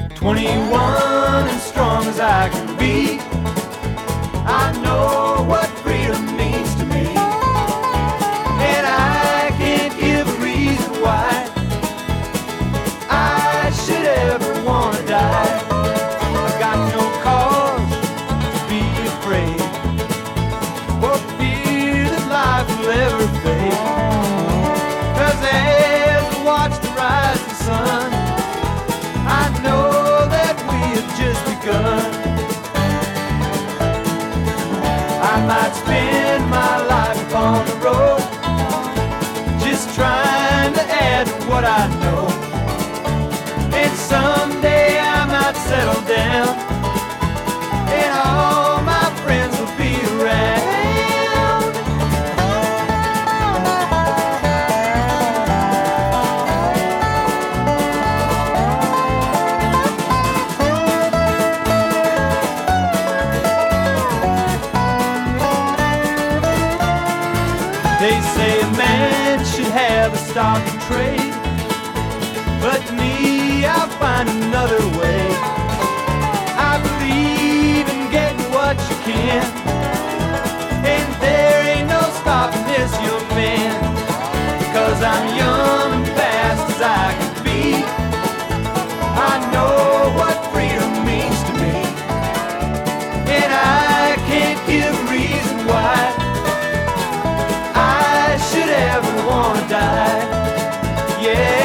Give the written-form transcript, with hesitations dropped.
21 and strong as I can be. I know what freedom means to me, and I can't give a reason why I should ever want to die. I got no cause to be afraid, or fear that life will ever fade. 'Cause as I watch the rising sun, I know that we have just begun. I might spend my life upon the road, just trying to add to what I know. And someday I might settle down, and all my friends will be around. They say a man should have a stock and trade, but me, I'll find another way. I believe in getting what you can, and there ain't no stopping this young man. 'Cause I'm young and fast as I can be. I know what freedom means to me, and I can't give a reason why I should ever want to die. Yeah.